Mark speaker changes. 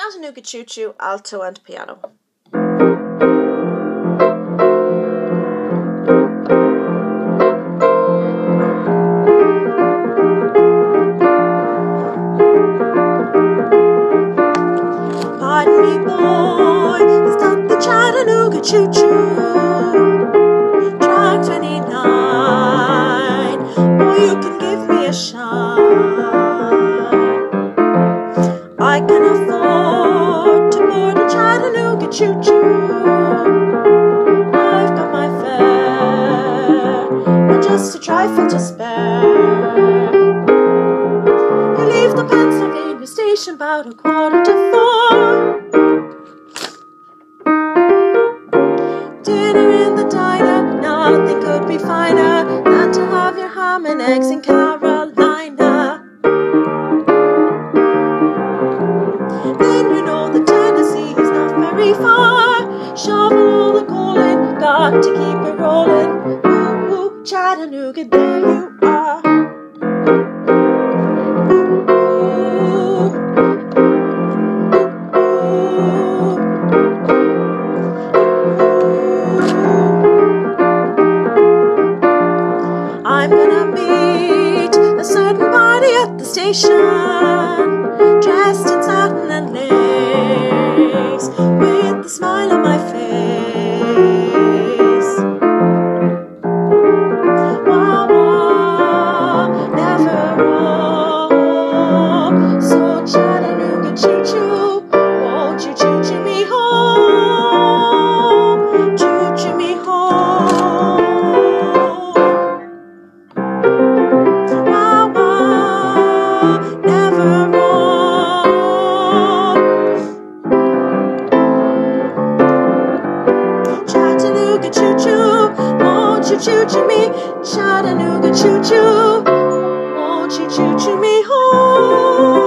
Speaker 1: Chattanooga Choo Choo, alto and piano. Pardon me, boy, it's not the Chattanooga Choo Choo. Track 29, boy, you can give me a shine. I can afford to board a Chattanooga Choo Choo. I've got my fare, and just a trifle to spare. You leave the Pennsylvania station about 3:45. Dinner in the diner, nothing could be finer than to have your ham and eggs in Carolina. Then you know that Tennessee is not very far. Shovel all the coal in, got to keep it rolling. Ooh, ooh, Chattanooga, there you are. I'm gonna meet a certain party at the station, dressed in satin and lace, with a smile on my face. Wah, wah, never wrong. So Chattanooga Choo Choo, won't you choo choo me home? Choo choo me home. Chattanooga Choo Choo, won't you choo choo me? Chattanooga Choo Choo, won't you choo choo me home?